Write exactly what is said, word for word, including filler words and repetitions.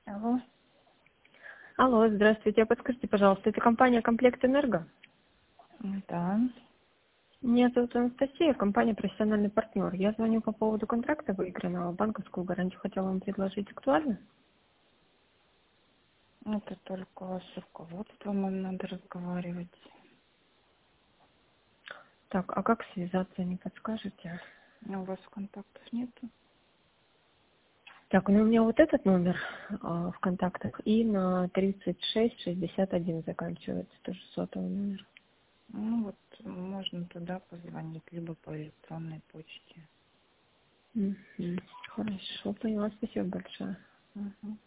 Алло. Алло, здравствуйте. Подскажите, пожалуйста, это компания «Комплект Энерго»? Да. Меня зовут Анастасия, компания «Профессиональный партнер». Я звоню по поводу контракта выигранного. Банковскую гарантию хотела вам предложить. Актуально? Это только с руководством им надо разговаривать. Так, а как связаться, не подскажете? У вас контактов нету? Так, ну у меня вот этот номер а, в контактах и на тридцать шесть шестьдесят один заканчивается, тоже сотовый номер. Ну вот, можно туда позвонить, либо по электронной почте. Мгм. Хорошо, поняла. Спасибо большое. Угу.